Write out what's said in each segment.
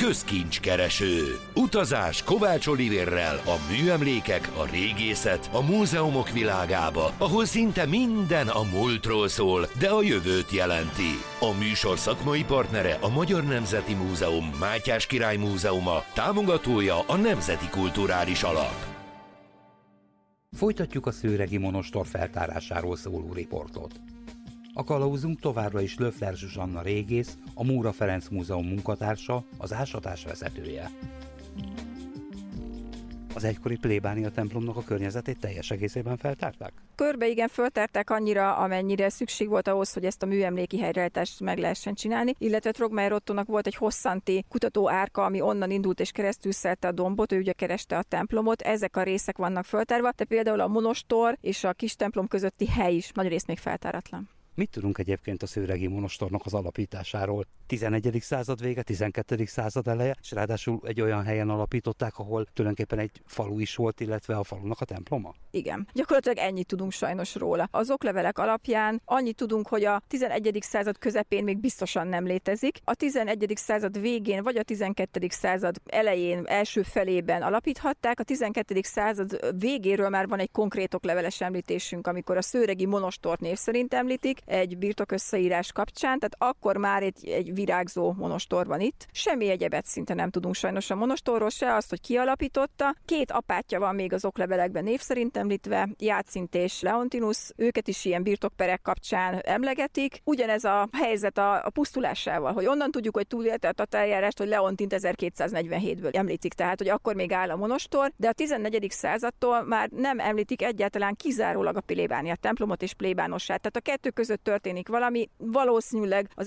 közkincskereső. Utazás Kovács Olivérrel a műemlékek, a régészet, a múzeumok világába, ahol szinte minden a múltról szól, de a jövőt jelenti. A műsor szakmai partnere a Magyar Nemzeti Múzeum, Mátyás Király Múzeuma, támogatója a Nemzeti Kulturális Alap. Folytatjuk a szőregi monostor feltárásáról szóló riportot. A kalauzunk továbbra is Löffler Zsuzsanna régész, a Móra Ferenc Múzeum munkatársa, az ásatás vezetője. Az egykori plébánia templomnak a környezetét teljes egészében feltárták? Körbe igen, föltárták annyira, amennyire szükség volt ahhoz, hogy ezt a műemléki helyreállítást meg lehessen csinálni, illetve Trogmai Ottónak volt egy hosszanti kutatóárka, ami onnan indult és keresztül szelte a dombot, ő ugye kereste a templomot, ezek a részek vannak föltárva, de például a monostor és a kis templom közötti hely is nagy rész még feltáratlan. Mit tudunk egyébként a szőregi monostornak az alapításáról? 11. század vége, 12. század eleje, és ráadásul egy olyan helyen alapították, ahol tulajdonképpen egy falu is volt, illetve a falunak a temploma? Igen, gyakorlatilag ennyit tudunk sajnos róla. Az oklevelek alapján annyit tudunk, hogy a 11. század közepén még biztosan nem létezik. A 11. század végén vagy a 12. század elején, első felében alapíthatták. A 12. század végéről már van egy konkrét okleveles említésünk, amikor a szőregi monostort név szerint említik, egy birtokösszeírás kapcsán, tehát akkor már egy virágzó monostor van itt. Semmi egyebet szinte nem tudunk sajnos a monostorról, se azt, hogy ki alapította. Két apátja van még az oklevelekben név szerint említve, Játszint és Leontinus, őket is ilyen birtokperek kapcsán emlegetik. Ugyanez a helyzet a pusztulásával, hogy onnan tudjuk, hogy túlélte a tatárjárást, hogy Leontint 1247-ből említik, tehát hogy akkor még áll a monostor, de a 14. századtól már nem említik egyáltalán kizárólag a plébánia templomot és plébánossát. Tehát a kettő között történik valami, valószínűleg az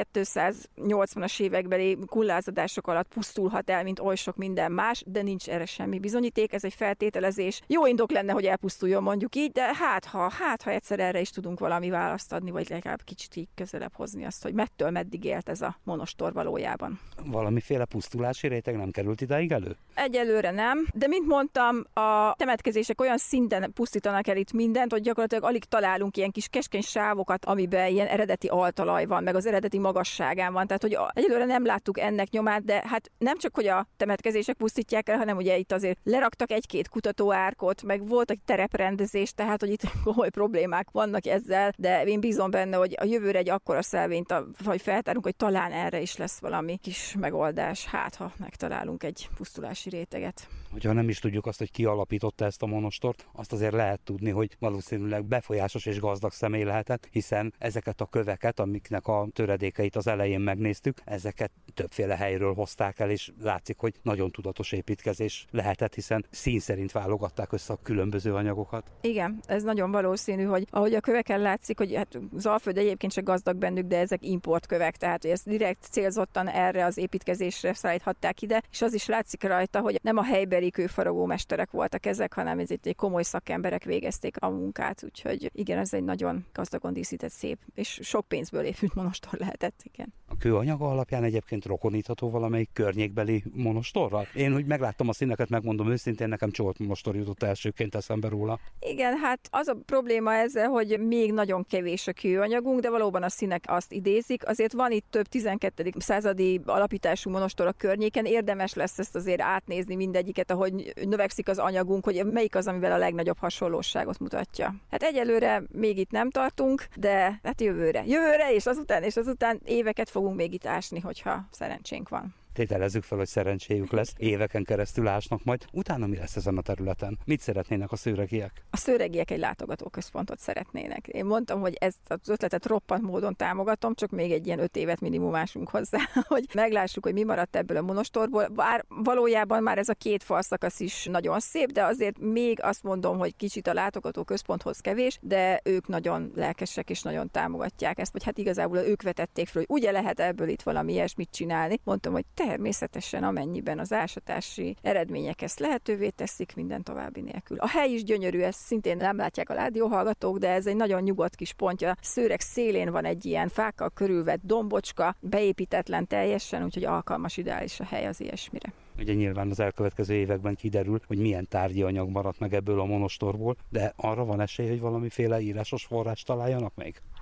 1280-as évekbeli kullázadások alatt pusztulhat el, mint oly sok minden más, de nincs erre semmi bizonyíték, ez egy feltételezés. Jó indok lenne, hogy elpusztuljon, mondjuk így, de hát ha egyszer erre is tudunk valami választ adni, vagy legalább kicsit így közelebb hozni azt, hogy mettől meddig élt ez a monostor valójában. Valamiféle pusztulási réteg nem került idáig elő? Egyelőre nem, de mint mondtam, a temetkezések olyan szinten pusztítanak el itt mindent, hogy gyakorlatilag alig találunk ilyen kis keskeny sávokat, amiben ilyen eredeti altalaj van, meg az eredeti magasságán van. Tehát, hogy egyelőre nem láttuk ennek nyomát, de hát nem csak, hogy a temetkezések pusztítják el, hanem ugye itt azért leraktak egy-két kutatóárkot, meg volt egy tereprendezés, tehát, hogy itt komoly problémák vannak ezzel, de én bízom benne, hogy a jövőre egy akkora szelvényt vagy feltárunk, hogy talán erre is lesz valami kis megoldás, hát ha megtalálunk egy pusztulási réteget. Hogyha nem is tudjuk azt, hogy ki alapította ezt a monostort, azt azért lehet tudni, hogy valószínűleg befolyásos és gazdag személy lehetett, hiszen ezeket a köveket, amiknek a töredékeit az elején megnéztük, ezeket többféle helyről hozták el, és látszik, hogy nagyon tudatos építkezés lehetett, hiszen szín szerint válogatták össze a különböző anyagokat. Igen, ez nagyon valószínű, hogy ahogy a köveken látszik, hogy hát Zalföld egyébként se gazdag bennük, de ezek importkövek, tehát hogy ezt direkt célzottan erre az építkezésre szállíthatták ide, és az is látszik rajta, hogy nem a helybeli kőfaragó mesterek voltak ezek, hanem ez egy komoly szakemberek végezték a munkát, úgyhogy igen, ez egy nagyon gazdagon díszített, szép, és sok pénzből épült monostor lehetett, igen. A kőanyaga alapján egyébként rokonítható valamelyik környékbeli monostorral? Én, hogy megláttam a színeket, megmondom őszintén, nekem Csolt monostor jutott elsőként eszembe róla. Igen, hát az a probléma ezzel, hogy még nagyon kevés a kőanyagunk, de valóban a színek azt idézik. Azért van itt több 12. századi alapítású monostor a környéken, érdemes lesz ezt azért átnézni mindegyiket, ahogy növekszik az anyagunk, hogy melyik az, amivel a legnagyobb hasonlóságot mutatja. Hát egyelőre még itt nem tartunk, de hát jövőre és azután éveket fogunk még itt ásni, hogyha szerencsénk van. Tételezzük fel, hogy szerencséjük lesz, éveken keresztül ásnak majd. Utána mi lesz ezen a területen? Mit szeretnének a szőregiek? A szőregiek egy látogatóközpontot szeretnének. Én mondtam, hogy ezt az ötletet roppant módon támogatom, csak még egy ilyen 5 évet minimum ásunk hozzá, hogy meglássuk, hogy mi maradt ebből a monostorból. Bár valójában már ez a 2 falszakasz is nagyon szép, de azért még azt mondom, hogy kicsit a látogatóközponthoz kevés, de ők nagyon lelkesek és nagyon támogatják ezt, vagy hát igazából ők vetették fel, hogy ugye lehet ebből itt valami ilyesmit csinálni. Mondtam, hogy természetesen amennyiben az ásatási eredmények ezt lehetővé teszik, minden további nélkül. A hely is gyönyörű, ezt szintén nem látják a rádióhallgatók, de ez egy nagyon nyugodt kis pontja. Szőreg szélén van egy ilyen fákkal körülvett dombocska, beépítetlen teljesen, úgyhogy alkalmas, ideális a hely az ilyesmire. Ugye nyilván az elkövetkező években kiderül, hogy milyen tárgyi anyag maradt meg ebből a monostorból, de arra van esély, hogy valamiféle írásos forrást találjanak még?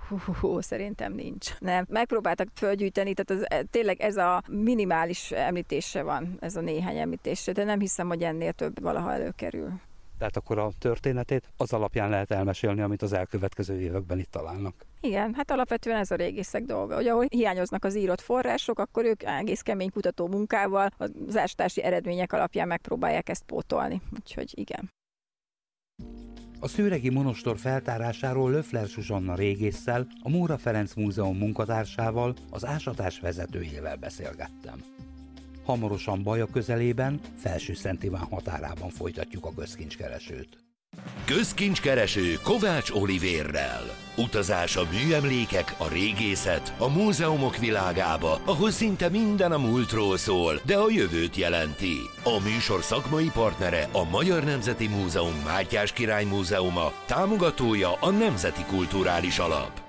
Szerintem nincs. Nem, megpróbáltak fölgyűjteni, tehát tényleg ez a minimális említése van, ez a néhány említése, de nem hiszem, hogy ennél több valaha előkerül. Tehát akkor a történetét az alapján lehet elmesélni, amit az elkövetkező években itt találnak. Igen, hát alapvetően ez a régészek dolga. Ugye, ahol hiányoznak az írott források, akkor ők egész kemény kutató munkával az ástási eredmények alapján megpróbálják ezt pótolni. Úgyhogy igen. A szőregi monostor feltárásáról Löffler Zsuzsanna régésszel, a Móra Ferenc Múzeum munkatársával, az ásatás vezetőjével beszélgettem. Hamarosan Baja közelében, Felsőszent Iván határában folytatjuk a közkincskeresőt. Közkincskereső Kovács Olivérrel. Utazás a műemlékek, a régészet, a múzeumok világába, ahol szinte minden a múltról szól, de a jövőt jelenti. A műsor szakmai partnere a Magyar Nemzeti Múzeum Mátyás Király Múzeuma, támogatója a Nemzeti Kulturális Alap.